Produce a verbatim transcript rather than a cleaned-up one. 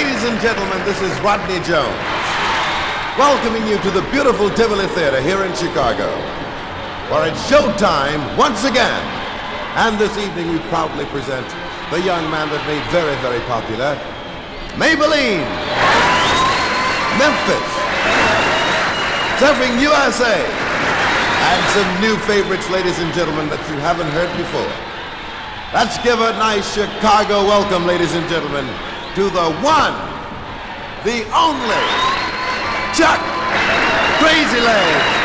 Ladies and gentlemen, this is Rodney Jones, welcoming you to the beautiful Tivoli Theater here in Chicago, where it's showtime once again. And this evening we proudly present the young man that made very, very popular, Maybelline, Memphis, Surfing U S A, and some new favorites, ladies and gentlemen, that you haven't heard before. Let's give a nice Chicago welcome, ladies and gentlemen, to the one, the only, Chuck Crazy Legs.